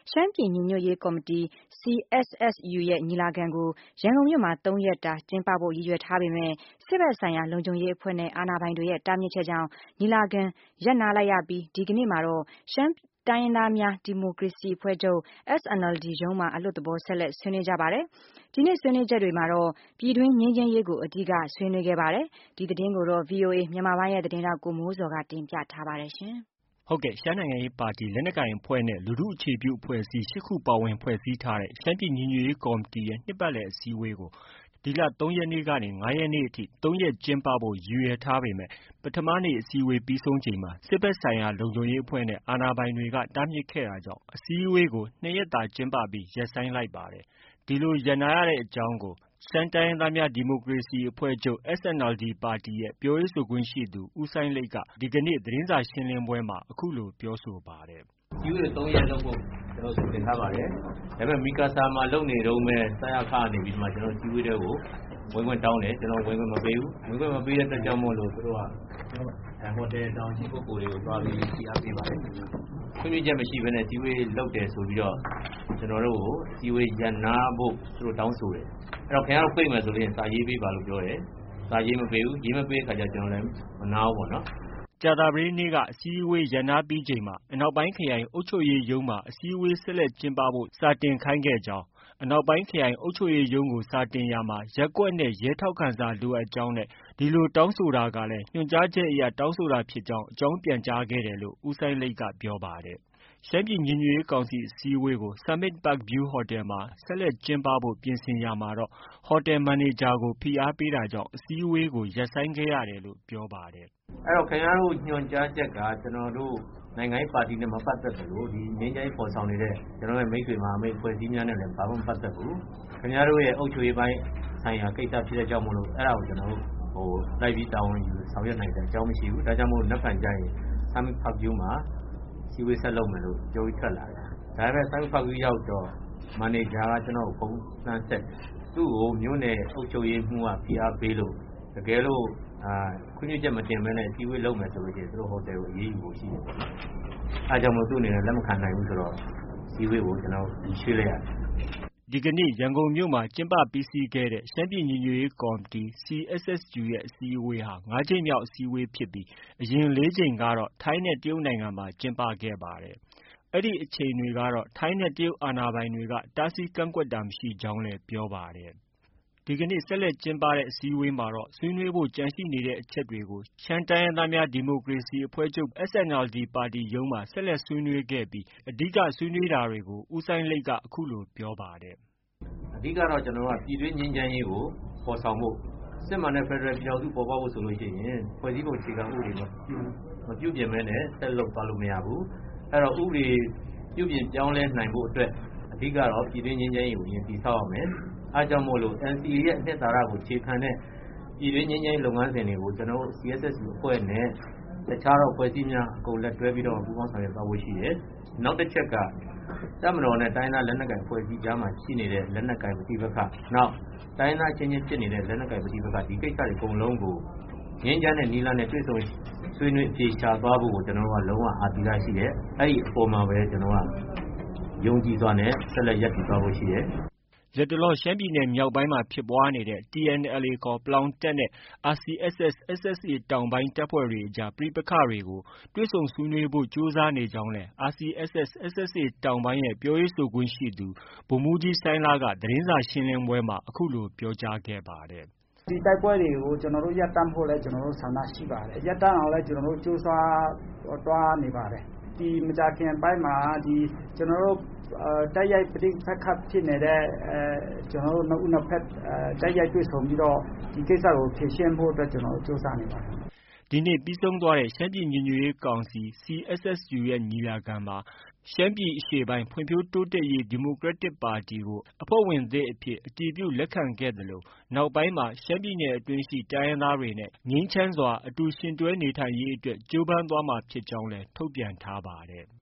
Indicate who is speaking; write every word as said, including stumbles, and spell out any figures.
Speaker 1: ရှမ်းပြည်ညီညွတ်ရေးကော်မတီ C S S U ရဲ့ညီလာခံကိုရန်ကုန်မြို့မှာသုံးရက်တာကျင်းပဖို့ရည်ရွယ်ထားပေမဲ့စစ်ဘက်ဆိုင်ရာလုံခြုံရေးအဖွဲ့နဲ့အာဏာပိုင်တွေရဲ့တားမြစ်ချက်ကြောင့်ညီလာခံရပ်နားလိုက်ရပြီးဒီကနေ့မှာတော့ရှမ်းတိုင်းရင်းသားများဒီမိုကရေစီအဖွဲ့ချုပ် S N L D ရုံးမှာအလွတ်သဘောဆက်လက်ဆွေးနွေးကြပါတယ်။ဒီနေ့ဆွေးနွေးချက်တွေမှာတော့ပြည်တွင်းငြိမ်းချမ်းရေးကိုအဓိကဆွေးနွေးခဲ့ပါတယ်။ဒီသတင်းကိုတော့ V O A မြန်မာပိုင်းရဲ့သတင်းထောက်ကိုမိုးဇော်ကတင်ပြထားပါတယ်ရှင်။
Speaker 2: ဟုတ်ကဲ့ရှမ်းနိုင်ငံရေးပါတီလက်နက်ကိုင်အဖွဲ့နဲ့လူထုအခြေပြုအဖွဲ့အစည်း၈ခုပါဝင်ဖွဲ့စည်းထားတဲ့ရှမ်းပြည်ညီညွတ်ရေးကော်မတီရဲ့နှစ်ပတ်လည်အစည်းအဝေးကိုဒီလ၃ရက်နေ့ကနေ၅ရက်နေ့အထိ၃ရက်ကျင်းပဖို့ရည်ရွယ်ထားပေမဲ့ပထမနေ့အစည်းအဝေးပြီးဆုံးချိန်မှာစစ်ဘက်ဆိုင်ရာလုံခြုံရေးအဖွဲ့နဲ့အာဏာပိုင်တွေကတားမြစ်ခဲ့တာကြောင့်အစည်းအဝေးကို၂ရက်သာကျင်းပပြီးရပ်ဆိုင်းလိုက်ပါတယ်။ဒီလိုရပ်နားရတဲ့အကြောင်းကိုရှမ်းတိုင်းရင်းသားများဒီမိုကရေစီအဖွဲ့ချုပ် S N L D ပါတီရဲ့ပြောရေးဆိုခွင့်ရှိသူဦးစိုင်းလိတ်ကဒီကနေ့သတင်းစာရှင်းလင်းပွဲမှာအခုလိုပြောဆိုပါတယ်။
Speaker 3: “အစည်းအဝေးကို၃ရက်လုပ်ဖို့ကျနော်တို့စီစဉ်ထားပါတယ်။ဒါပေမဲ့မီကာဆာမှာလုပ်နေတုန်းပဲစရခကနေပြီးမှကျနော်တို့အစည်းအဝေးတွေကိုဝင်ခွင့်တောင်းတယ်။ကျနော်ဝင်ခွင့်မပေးဘူး။ဝင်ခွင့်မပေးတဲ့အတွက်ကြောင့်မို့လို့သူတို့ကဟိုတယ်တာဝန်ရှိပုဂ္ဂိုလ်တွေကိုသွားပြီးဖိအားပေးပါတယ်။ခွင့်ပြုချက်မရှိဘဲနဲ့အစည်းအဝေးလုပ်တယ်ဆိုပြီးတော့ကျနော်တို့ကိုအစည်းအဝေးရပ်နားဖို့သူတို့တောင်းဆိုတယ်။အဲ့တော့ခင်ဗျားတို့ဖိတ်မယ်ဆိုရင်စာရေးပေးပါလို့ပြောတယ်။စာရေးမပေးဘူး။ရေးမပေးတဲ့ခါကျကျနော်လည်းမနာဘူးပေါ့နော်။
Speaker 2: ”ကြာသပတေးနေ့ကအစည်းအဝေးရပ်နားပြီးချိန်မှာအနောက်ပိုင်းခရိုင်အုပ်ချုပ်ရေးရုံးမှာအစည်းအဝေးဆက်လက်ကျင်းပဖို့စာတင်ခိုင်းခဲ့ကြောင်း၊အနောက်ပိုင်းခရိုင်အုပ်ချုပ်ရေးရုံးကိုစာတင်ရာမှာရပ်ကွက်နဲ့ရဲထောက်ခံစာလိုအပ်ကြောင်းနဲ့ဒီလိုတောင်းဆိုတာကလည်းညွှန်ကြားချက်အရတောင်းဆိုတာဖြစ်ကြောင်းအကြောင်းပြန်ကြားခဲ့တယ်လို့ဦးစိုင်းလိတ်ကပြောပါတယ်။ရှမ်းပြည်ညီညွတ်ရေးကောင်စီအစည်းအဝေးကို Summit Park View Hotel မှာဆက်လက်ကျင်းပဖို့ပြင်ဆင်ရာမှာတော့ဟိုတယ်မန်နေဂျာကိုဖိအားပေးတာကြောင့်အစည်းအဝေးကိုရပ်ဆိုင်းခဲ့ရတယ်လို့ပြောပါတယ်
Speaker 3: ။“အဲ့တော့ခင်ဗျားတို့ညွှန်ကြားချက်ကကျနော်တို့နိုင်ငံရေးပါတီနဲ့မပတ်သက်သလိုဒီငြိမ်းချမ်းရေးဖော်ဆောင်နေတဲ့ကျနော်တို့မိတ်ဆွေမဟာမိတ်အဖွဲ့အစည်းများနဲ့လည်းဘာမှမပတ်သက်ဘူး။ခင်ဗျားတို့ရဲ့အုပ်ချုပ်ရေးပိုင်းဆိုင်ရာကိစ္စဖြစ်တဲ့ကြောင့်မို့လို့အဲ့ဒါကိုကျနော်တို့ဟိုလိုက်ပြီးတာဝန်ယူဆောင်ရွက်နိုင်တဲ့အကြောင်းမရှိဘူး။ဒါကြောင့်မို့နက်ဖြန်ကျရင် Summit Park View မှာအစည်းအဝေးဆက်လုပ်မယ်လို့ပြောပြီးထွက်လာတယ်။ဒါပေမဲ့ Summit Park View ရောက်တော့မန်နေဂျာကကျနော်ကိုဖုန်းလှမ်းဆက်သူ့ကိုမြို့နယ်အုပ်ချုပ်ရေးမှူးကဖိအားပေးလို့တကယ်လို့အာခွင့်ပြုချက်မတင်ဘဲနဲ့အစည်းအဝေးလုပ်မယ်ဆိုလို့ရှိရင်သူတို့ဟိုတယ်ကိုအရေးယူဖို့ရှိတယ်ပေါ့။အဲဒါကြောင့်မို့သူ့အနေနဲ့လက်မခံနိုင်ဘူးဆိုတော့အစည်းအဝေးကိုကျွန်တော်ရွှေ့လိုက်ရတယ်။
Speaker 2: ”ဒီကနေ့ရန်ကုန်မြို့မှာကျင်းပပြီးစီးခဲ့တဲ့ရှမ်းပြည်ညီညွတ်ရေးကော်မတီ C S S U ရဲ့အစည်းအဝေးဟာ၅ကြိမ်မြောက်အစည်းအဝေးဖြစ်ပြီးအရင်၄ကြိမ်ကတော့ထိုင်းနဲ့တရုတ်နိုင်ငံမှာကျင်းပခဲ့ပါတယ်။အဲဒီအချိန်တွေကတော့ထိုင်းနဲ့တရုတ်အာဏာပိုင်တွေကတားဆီးကန့်ကွက်တာမရှိကြောင်းလည်းပြောပါတယ်။ဒီကနေ့ဆက်လက်ကျင်းပတဲ့အစည်းအဝေးမှာတော့ဆွေးနွေးဖို့ကျန်ရှိနေတဲ့အချက်တွေကိုရှမ်းတိုင်းရင်းသားများဒီမိုကရေစီအဖွဲ့ချုပ် S N L D ပါတီရုံးမှာဆက်လက်ဆွေးနွေးခဲ့ပြီးအဓိကဆွေးနွေးတာတွေကိုဦးစိုင်းလိတ်ကအခုလိုပြောပါတယ်
Speaker 3: ။“အဓိကတော့ကျနော်တို့ကပြည်တွင်းငြိမ်းချမ်းရေးကိုဖော်ဆောင်ဖို့စစ်မှန်တဲ့ဖက်ဒရယ်ပြည်ထောင်စုပေါ်ပေါက်ဖို့ဆိုလို့ရှိရင်ဖွဲ့စည်းပုံအခြေခံဥပဒေမပြုမပြုပြင်ဘဲနဲ့ဆက်လုပ်သွားလို့မရဘူး။အဲ့တော့ဥပဒေပြုပြင်ပြောင်းလဲနိုင်ဖို့အတွက်အဓိကတော့ပြည်တွင်းငြိမ်းချမ်းရေးကိုရင်တည်ဆောက်ရမယ်။အဲကြောင့်မို့လို့ N C A ရဲ့အနှစ်သာရကိုခြေခံတဲ့ပြည်တွင်းငြိမ်းချမ်းရေးလုပ်ငန်းစဉ်တွေကိုကျွန်တော်တို့ C S S U အဖွဲ့နဲ့တခြားသောအဖွဲ့အစည်းများအကုန်လက်တွဲပြီးတော့ပူးပေါင်းဆောင်ရွက်သွားဖို့ရှိတယ်။နောက်တစ်ချက်ကတပ်မတော်နဲ့တိုင်းသားလက်နက်ကိုင်အဖွဲ့အစည်းကြားမှာရှိနေတဲ့လက်နက်ကိုင်ပဋိပက္ခနောက်တိုင်းသားချင်းချင်းဖြစ်နေတဲ့လက်နက်ကိုင်ပဋိပက္ခဒီကိစ္စတွေအကုန်လုံးကိုငြိမ်းချမ်းတဲ့နည်းလမ်းနဲ့တွေ့ဆုံဆွေးနွေးအဖြေရှာသွားဖို့ကိုကျွန်တော်တို့ကလုံးဝအားပေးရရှိတယ်။အဲ့ဒီအပေါ်မှာပဲကျွန်တော်ကယုံကြည်စွာနဲ့ဆက်လက်ရပ်တည်သွားဖို့ရှိတယ်။
Speaker 2: ”လတ်တလောရှမ်းပြည်နယ်မြောက်ပိုင်းမှာဖြစ်ပွားနေတဲ့ T N L A ခေါ်ပလောင်တပ်နဲ့ R C S S / S S A တောင်ပိုင်းတပ်ဖွဲ့တွေအကြားပဋိပက္ခတွေကိုတွေ့ဆုံဆွေးနွေးဖို့ကြိုးစားနေကြောင်းလည်း R C S S / S S A တောင်ပိုင်းရဲ့ပြောရေးဆိုခွင့်ရှိသူဗိုလ်မှူးကြီးစိုင်းလားကသတင်းစာရှင်းလင်းပွဲမှာအခုလိုပြောကြားခဲ့ပါတယ်
Speaker 4: ။“ဒီတိုက်ပွဲတွေကိုကျွန်တော်တို့ရပ်တန့်ဖို့လည်းကျွန်တော်တို့ဆန္ဒရှိပါတယ်။ရပ်တန့်အောင်လည်းကျွန်တော်တို့ကြိုးစားသွားနေပါတယ်။ဒီမကြာခင်ပိုင်းမှာဒီကျွန်တော်တို့တိုက်ရိုက်ပဋိပက္ခဖြစ်နေတဲ့အဲကျွန်တော်တို့နှစ်ဦးနှစ်ဖက်တိုက်ရိုက်တွေ့ဆုံပြီးတော့ဒီကိစ္စကိုဖြေရှင်းဖို့အတွက်ကျွန်တော်တို့ကြိုးစားနေပါတယ်။
Speaker 2: ”ဒီနေ့ပြီးဆုံးသွားတဲ့ရှမ်းပြည်ညီညွတ်ရေးကောင်စီ C S S U ရဲ့ညီလာခံမှာရှမ်းပြည်အရှေ့ပိုင်းဖွံ့ဖြိုးတိုးတက်ရေးဒီမိုကရက်တစ်ပါတီကိုအဖွဲ့ဝင်သစ်အဖြစ်အတည်ပြုလက်ခံခဲ့သလိုနောက်ပိုင်းမှာရှမ်းပြည်နယ်အတွင်းရှိတိုင်းရင်းသားတွေနဲ့ငြိမ်းချမ်းစွာအတူယှဉ်တွဲနေထိုင်ရေးအတွက်ကြိုးပမ်းသွားမှာဖြစ်ကြောင်းလည်းထုတ်ပြန်ထားပါတယ်။